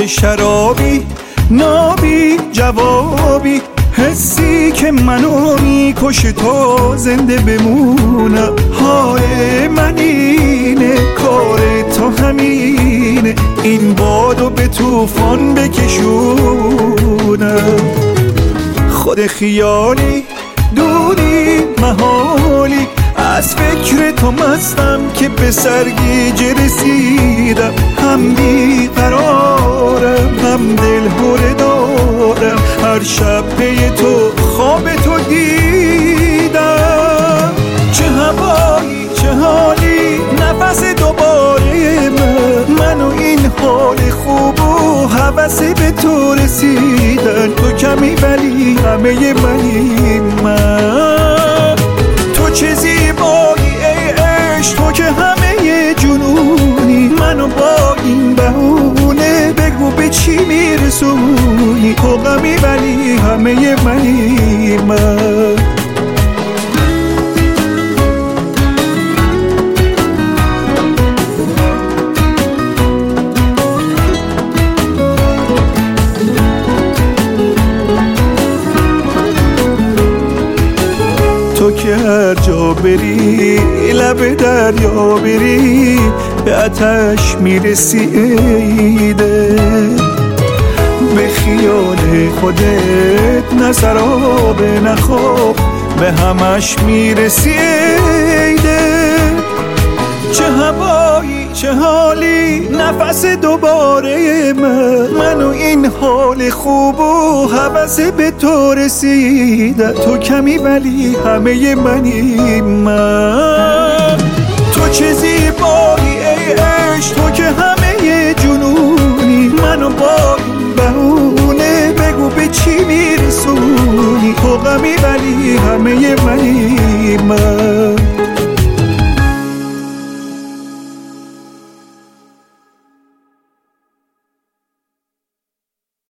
حال شرابی، نابی جوابی، حسی که منو میکشه تا زنده بمونم. حال من اینه، کار تو همینه، این بادو به طوفان بکشونم. خود خیالی دوری محالی، از فکر تو مستم که به سرگیجه رسیدم. هم بیقرارم هم دل هره دارم، هر شب پی تو خواب تو دیدم. چه هوایی چه حالی، نفس دوباره من و این حال خوب و هوس به تو رسیدن. تو کمی ولی همه منی من. تو چه زیبایی ای عشق، تو که همه جنونی، منو با این بهونه بگو به چی میرسونی. تو غمی ولی همه منی من. تو که هر جا بری، لب دریا بری، به آتش میرسی ایده. به خیال خودت نه سراب نه خواب، به همش میرسی ایده. چه هوایی چه حالی، نفس دوباره من و این حال خوب و هوس به تو رسیدن. تو کمی ولی همه منی من. تو چه زیبایی ای عشق، تو که همه جنونی، منو با این بهونه بگو به چی میرسونی. تو غمی ولی همه منی من.